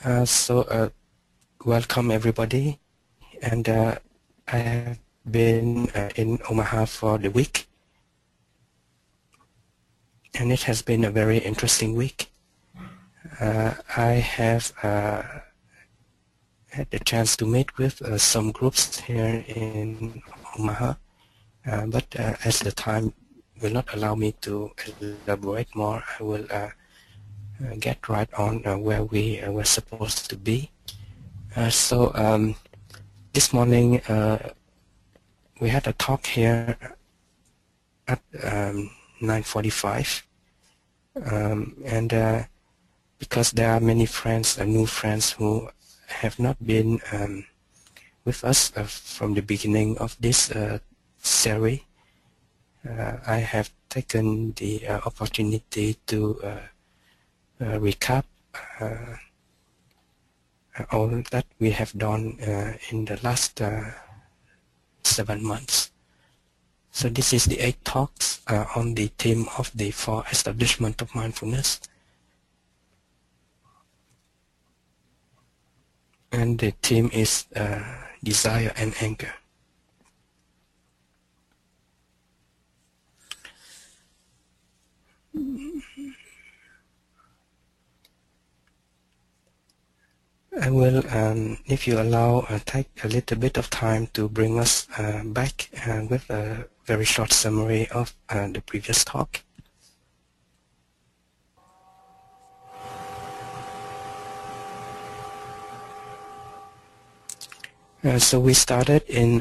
Welcome everybody, and I have been in Omaha for the week, and it has been a very interesting week. I have had the chance to meet with some groups here in Omaha, but as the time will not allow me to elaborate more, I will get right on where we were supposed to be. This morning we had a talk here at 9:45, and because there are many friends, new friends who have not been with us from the beginning of this series, I have taken the opportunity to recap all that we have done in the last 7 months. So this is the 8 talks on the theme of the 4 establishment of mindfulness. And the theme is desire and anger. I will, if you allow, take a little bit of time to bring us back with a very short summary of the previous talk. So we started in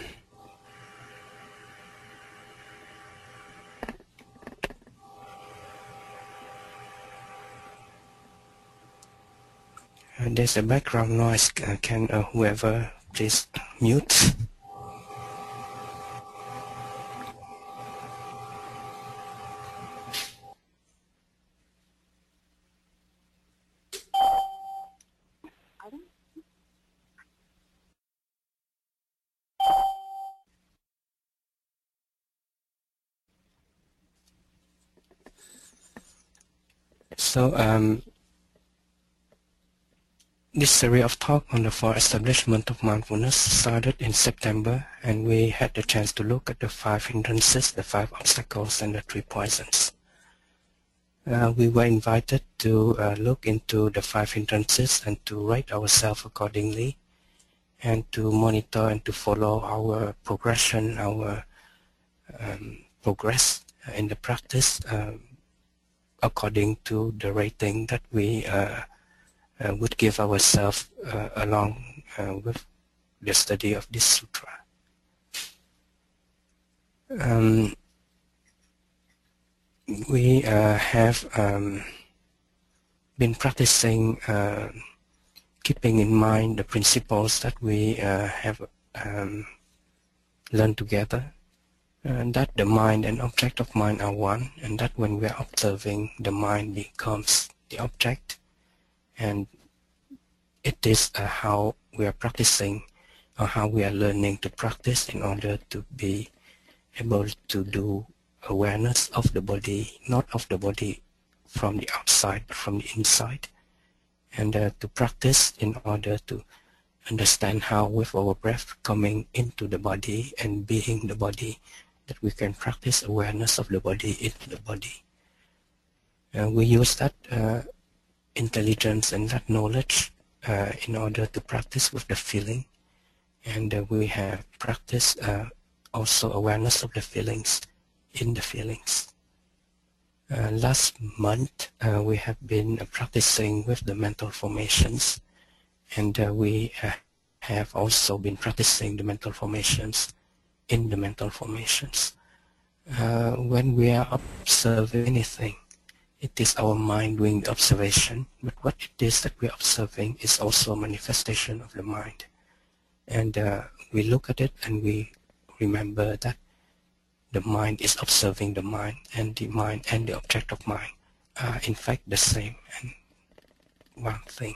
there's a background noise. Can whoever please mute? So this series of talk on the 4 establishment of mindfulness started in September, and we had the chance to look at the 5 hindrances, the 5 obstacles, and the 3 poisons. We were invited to look into the 5 hindrances and to rate ourselves accordingly, and to monitor and to follow our progression, our progress in the practice according to the rating that we would give ourselves along with the study of this sutra. We have been practicing keeping in mind the principles that we have learned together, that the mind and object of mind are one, and that when we are observing, the mind becomes the object. And it is how we are practicing, or how we are learning to practice in order to be able to do awareness of the body, not of the body from the outside, but from the inside. And to practice in order to understand how with our breath coming into the body and being the body, that we can practice awareness of the body into the body. We use that intelligence and that knowledge in order to practice with the feeling, and we have practiced also awareness of the feelings in the feelings. Last month we have been practicing with the mental formations, and we have also been practicing the mental formations in the mental formations. When we are observing anything, it is our mind doing the observation, but what it is that we are observing is also a manifestation of the mind. And we look at it and we remember that the mind is observing the mind and the object of mind are in fact the same and one thing.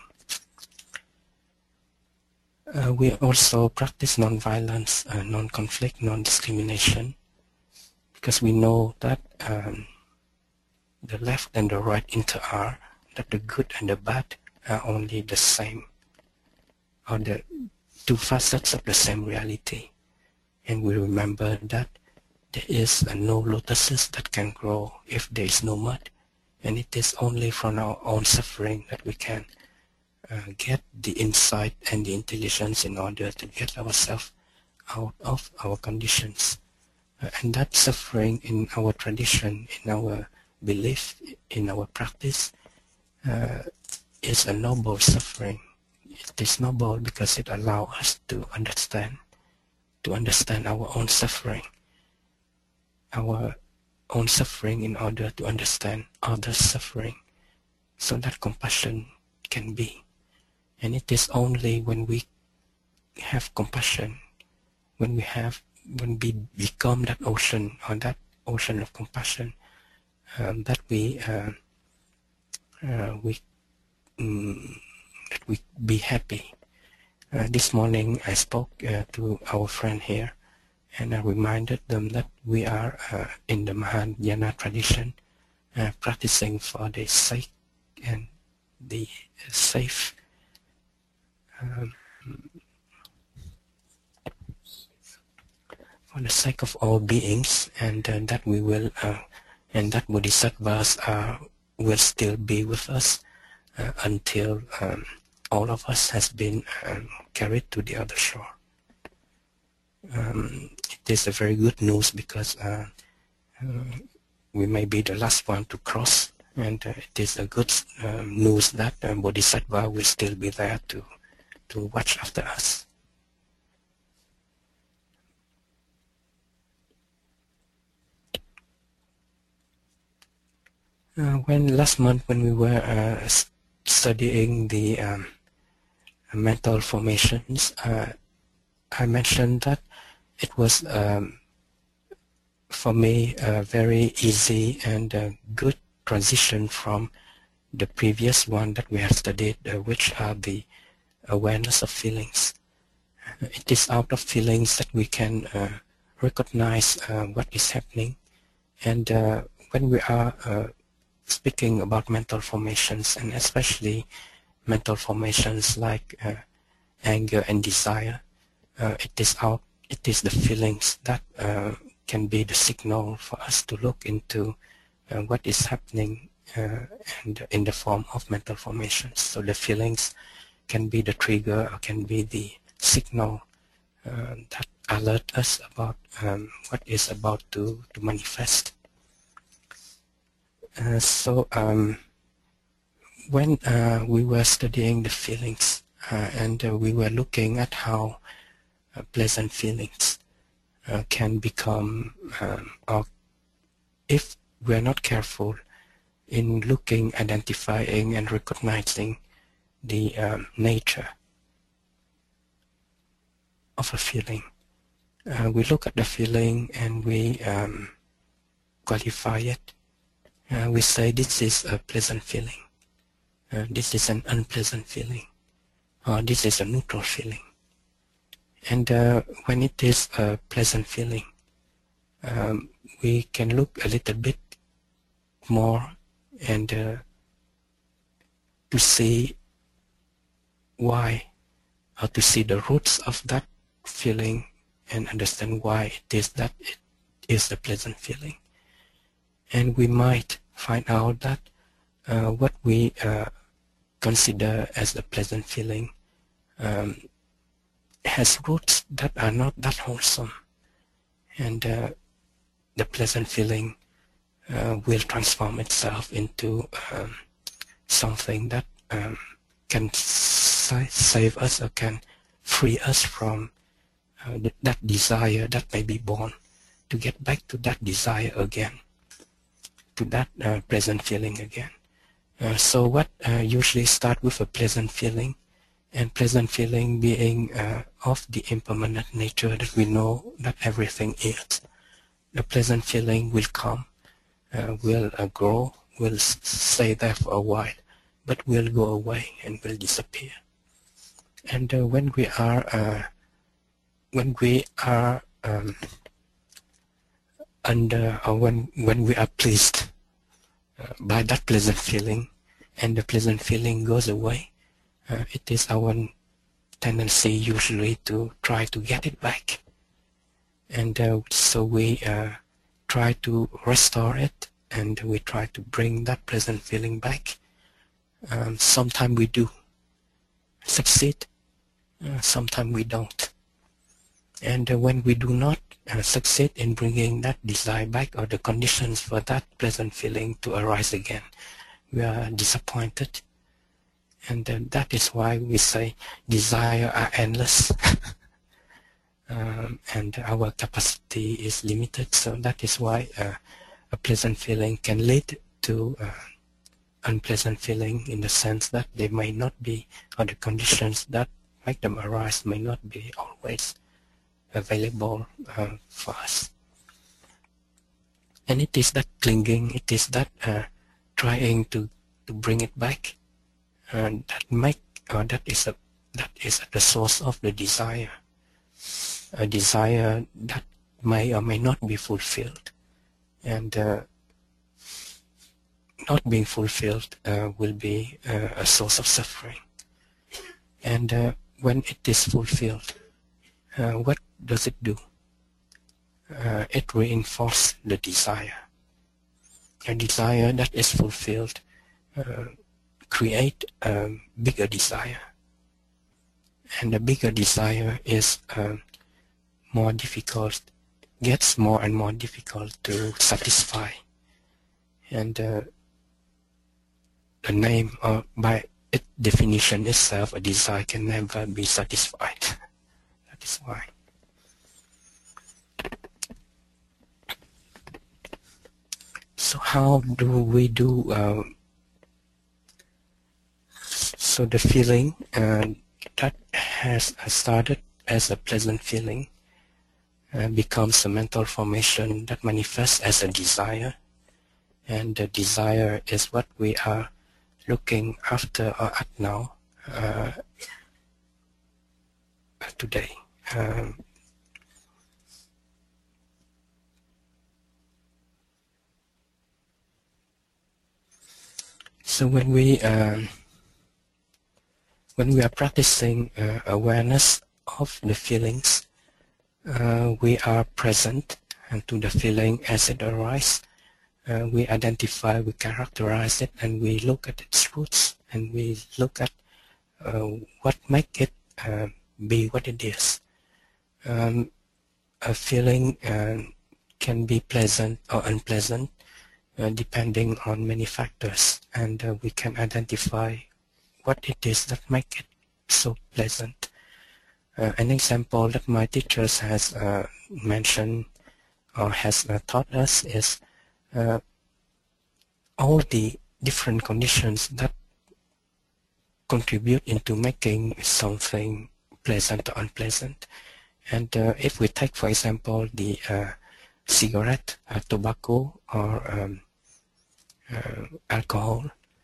We also practice non-violence, non-conflict, non-discrimination, because we know that the left and the right inter-are, that the good and the bad are only the same, or the two facets of the same reality. And we remember that there is no lotuses that can grow if there is no mud, and it is only from our own suffering that we can get the insight and the intelligence in order to get ourselves out of our conditions. And that suffering in our tradition, in our belief, in our practice, is a noble suffering. It is noble because it allows us to understand our own suffering in order to understand others' suffering, so that compassion can be. And it is only when we have compassion, when we become that ocean, or that ocean of compassion, that we be happy. This morning I spoke to our friend here, and I reminded them that we are in the Mahayana tradition, practicing for the sake and the safe for the sake of all beings, and that we will and that bodhisattvas will still be with us until all of us has been carried to the other shore. It is a very good news because we may be the last one to cross, and it is a good news that bodhisattva will still be there to watch after us. Last month when we were studying the mental formations, I mentioned that it was for me a very easy and good transition from the previous one that we have studied, which are the awareness of feelings. It is out of feelings that we can recognize what is happening, and when we are speaking about mental formations, and especially mental formations like anger and desire, it is the feelings that can be the signal for us to look into what is happening and in the form of mental formations. So the feelings can be the trigger, or can be the signal that alert us about what is about to manifest. When we were studying the feelings and we were looking at how pleasant feelings can become, or if we are not careful in looking, identifying, and recognizing the nature of a feeling, we look at the feeling and we qualify it. We say this is a pleasant feeling, this is an unpleasant feeling, or this is a neutral feeling. And when it is a pleasant feeling, we can look a little bit more and to see why, or to see the roots of that feeling and understand why it is that it is a pleasant feeling. And we might find out that what we consider as a pleasant feeling has roots that are not that wholesome, and the pleasant feeling will transform itself into something that can save us, or can free us from that desire that may be born, to get back to that desire again, to that pleasant feeling again. So what usually start with a pleasant feeling, and pleasant feeling being of the impermanent nature that we know that everything is. The pleasant feeling will come, will grow, will stay there for a while, but will go away and will disappear. And when we are under, or when we are pleased by that pleasant feeling, and the pleasant feeling goes away, it is our tendency usually to try to get it back. And so we try to restore it, and we try to bring that pleasant feeling back. Sometimes we do succeed, sometimes we don't. And when we do not succeed in bringing that desire back, or the conditions for that pleasant feeling to arise again, we are disappointed. And that is why we say desire are endless. And our capacity is limited, so that is why a pleasant feeling can lead to unpleasant feeling, in the sense that they may not be, or the conditions that make them arise may not be always available for us. And it is that clinging, it is that trying to bring it back, that is at the source of the desire. A desire that may or may not be fulfilled, and not being fulfilled will be a source of suffering. And when it is fulfilled, what does it do? It reinforces the desire. A desire that is fulfilled creates a bigger desire, and a bigger desire is more difficult, gets more and more difficult to satisfy. And the name, or by its definition itself, a desire can never be satisfied. That is why. So how do we do? So the feeling that has started as a pleasant feeling becomes a mental formation that manifests as a desire, and the desire is what we are looking after or at now, today. So when we are practicing awareness of the feelings, we are present and to the feeling as it arises. We identify, we characterize it, and we look at its roots, and we look at what makes it be what it is. A feeling can be pleasant or unpleasant depending on many factors, and we can identify what it is that makes it so pleasant. An example that my teachers has mentioned or has taught us is all the different conditions that contribute into making something pleasant or unpleasant. And if we take, for example, the cigarette, tobacco, or alcohol,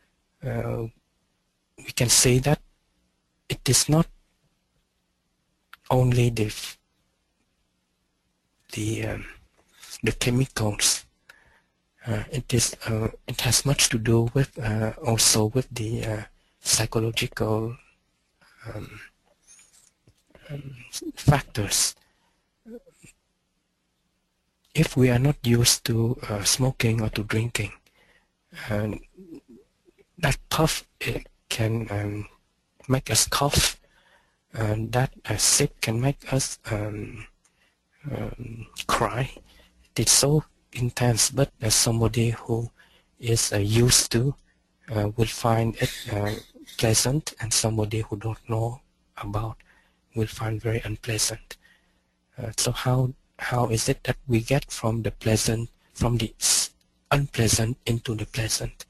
we can say that it is not only the chemicals. It has much to do with also with the psychological factors. If we are not used to smoking or to drinking, that puff can make us cough, and that sip can make us cry. It's so intense, but as somebody who is used to will find it pleasant, and somebody who don't know about will find very unpleasant. So how is it that we get from the pleasant, from the unpleasant into the pleasant?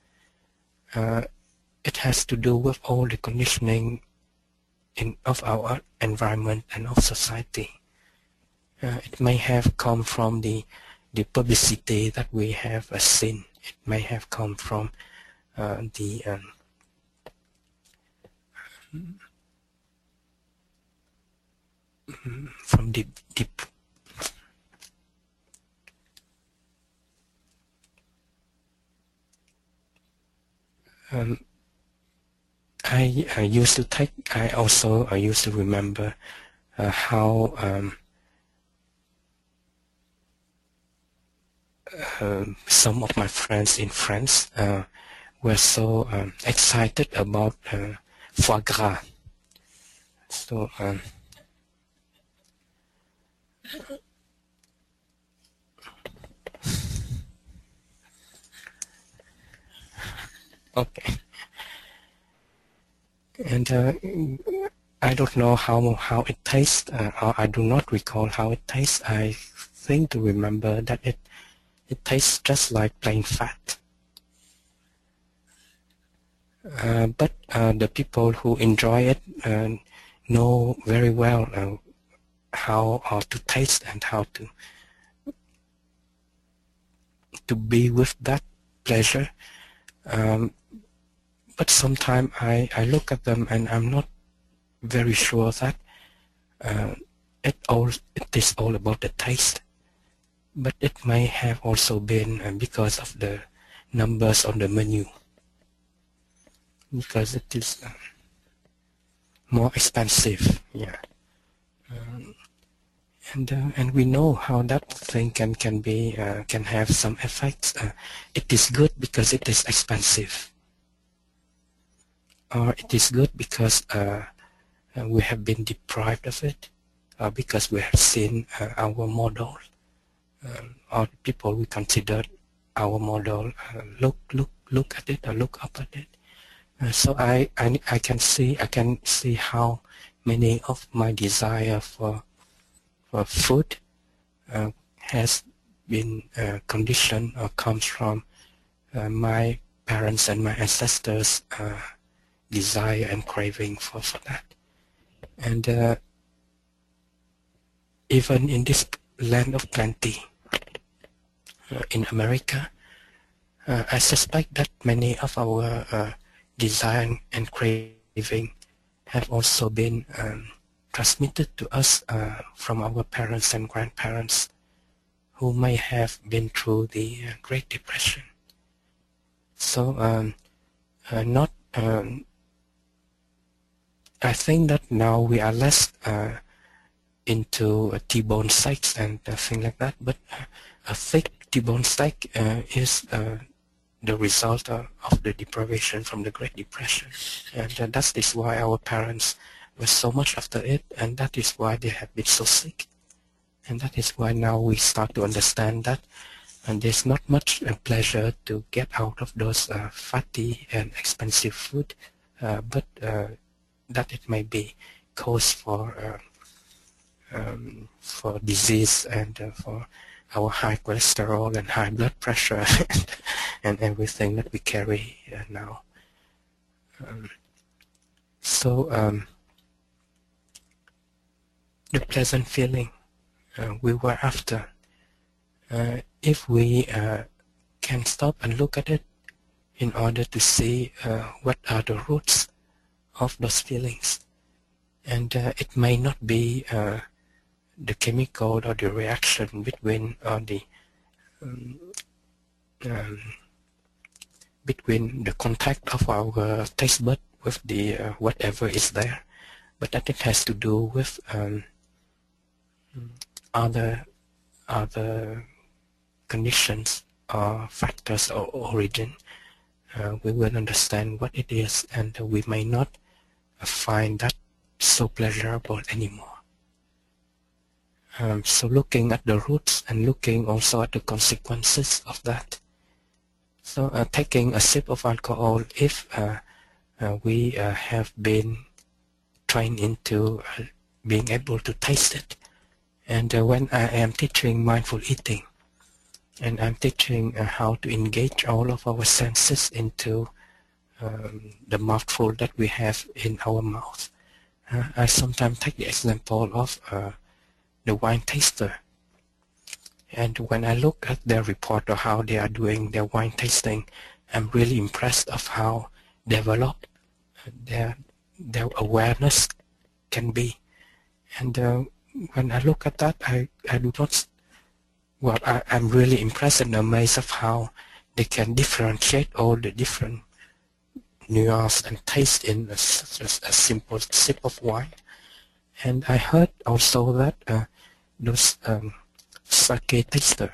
It has to do with all the conditioning of our environment and of society. It may have come from the publicity that we have seen. It may have come from the I used to take, I also used to remember how some of my friends in France were so excited about foie gras. So okay, and I don't know how it tastes, or I do not recall how it tastes. I think to remember that it tastes just like plain fat. But the people who enjoy it know very well how to taste and how to be with that pleasure. But sometimes I look at them and I'm not very sure that it is all about the taste. But it may have also been because of the numbers on the menu, because it is more expensive. Yeah. And we know how that thing can be can have some effects. It is good because it is expensive, or it is good because we have been deprived of it, or because we have seen our model, or people we consider our model look at it or look up at it. So I can see how many of my desire for food has been conditioned or comes from my parents and my ancestors' desire and craving for that. And even in this land of plenty, in America, I suspect that many of our desire and craving have also been transmitted to us from our parents and grandparents who may have been through the Great Depression. So I think that now we are less into T-bone steaks and things like that, but a thick T-bone steak is the result of the deprivation from the Great Depression, and that is why our parents were so much after it, and that is why they have been so sick, and that is why now we start to understand that, and there's not much pleasure to get out of those fatty and expensive food, but that it may be cause for disease and for our high cholesterol and high blood pressure and everything that we carry now. So the pleasant feeling we were after, if we can stop and look at it in order to see what are the roots of those feelings, and it may not be the chemical or the reaction between between the contact of our taste bud with the whatever is there, but that it has to do with other conditions or factors or origin. We will understand what it is, and we may not find that so pleasurable anymore. So looking at the roots and looking also at the consequences of that. So taking a sip of alcohol, if we have been trained into being able to taste it, and when I am teaching mindful eating, and I'm teaching how to engage all of our senses into the mouthful that we have in our mouth, I sometimes take the example of the wine taster. And when I look at their report or how they are doing their wine tasting, I'm really impressed of how developed their awareness can be. And when I look at that, I do not, well, I'm really impressed and amazed of how they can differentiate all the different nuance and taste in a simple sip of wine. And I heard also that those sake taster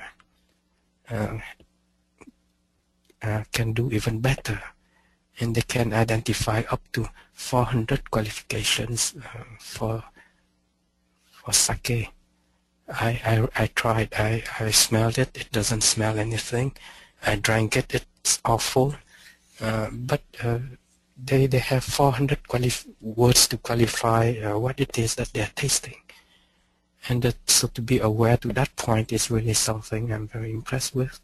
can do even better, and they can identify up to 400 qualifications for sake. I tried, I smelled it, it doesn't smell anything. I drank it, it's awful. But they have 400 words to qualify what it is that they're tasting. And so to be aware to that point is really something I'm very impressed with.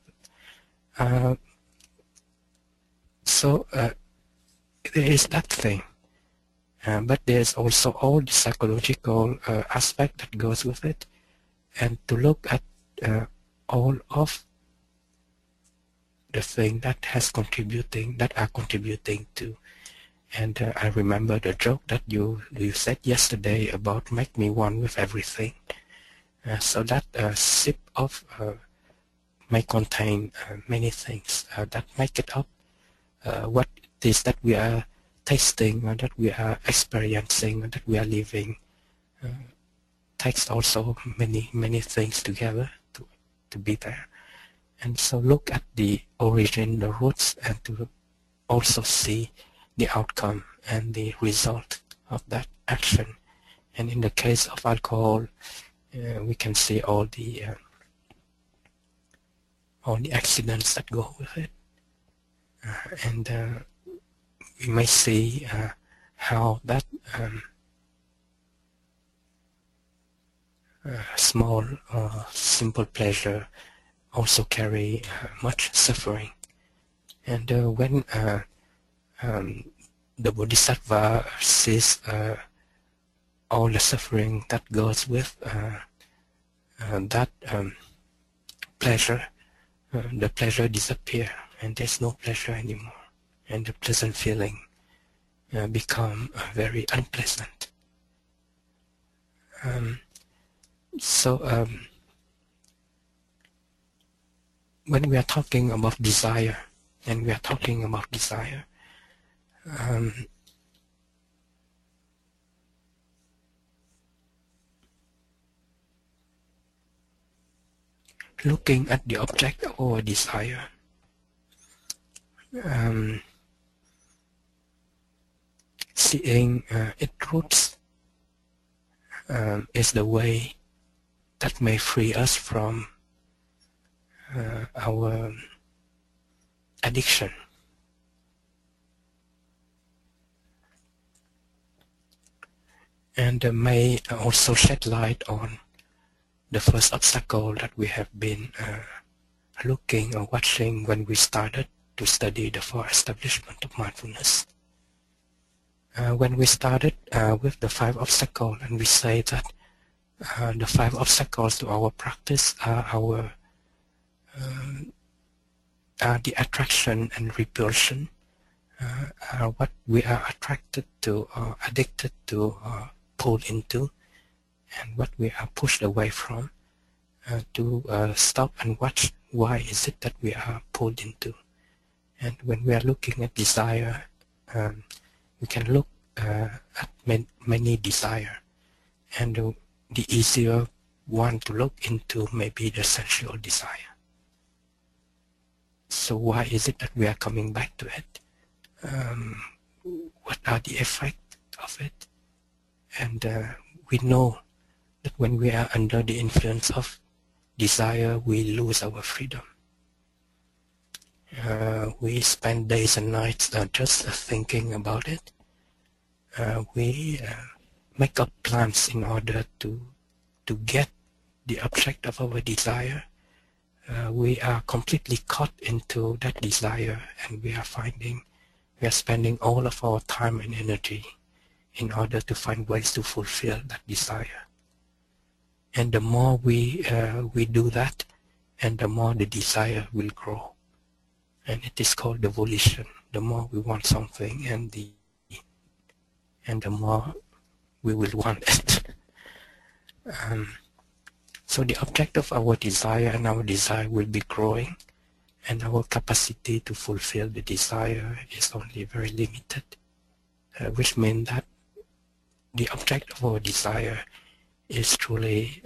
So there is that thing. But there's also all the psychological aspect that goes with it. And to look at all of the thing that are contributing to. And I remember the joke that you said yesterday about make me one with everything. So that sip of may contain many things that make it up. What it is that we are tasting, or that we are experiencing, or that we are living, takes also many things together to be there. And so look at the origin, the roots, and to also see the outcome and the result of that action. And in the case of alcohol, we can see all the accidents that go with it. And we may see how that small, simple pleasure also carry much suffering. And when the Bodhisattva sees all the suffering that goes with that pleasure, the pleasure disappears, and there's no pleasure anymore, and the pleasant feeling become very unpleasant. So when we are talking about desire, and we are talking about desire, looking at the object of our desire, seeing its roots is the way that may free us from our addiction. And may also shed light on the first obstacle that we have been looking or watching when we started to study the 4 establishment of mindfulness. When we started with the 5 obstacles, and we say that the 5 obstacles to our practice are the attraction and repulsion, are what we are attracted to, or addicted to, or pulled into, and what we are pushed away from, to stop and watch why is it that we are pulled into. And when we are looking at desire, we can look at many desire, and the easier one to look into may be the sensual desire. So why is it that we are coming back to it? What are the effects of it? And we know that when we are under the influence of desire, we lose our freedom. We spend days and nights just thinking about it. We make up plans in order to get the object of our desire. We are completely caught into that desire, and we are spending all of our time and energy in order to find ways to fulfill that desire. And the more we do that, and the more the desire will grow. And it is called the volition. The more we want something, and the more we will want it. So the object of our desire and our desire will be growing, and our capacity to fulfill the desire is only very limited, which means that the object of our desire is truly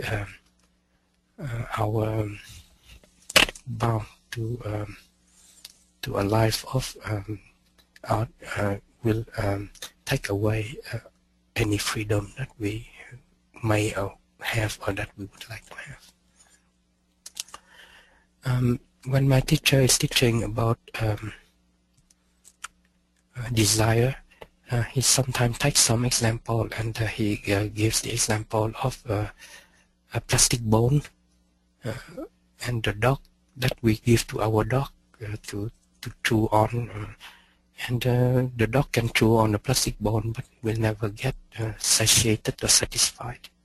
our bound to a life of art will take away any freedom that we may have or that we would like to have. When my teacher is teaching about desire, he sometimes takes some example, and he gives the example of a plastic bone and the dog that we give to our dog to chew on, and the dog can chew on the plastic bone but will never get satiated or satisfied.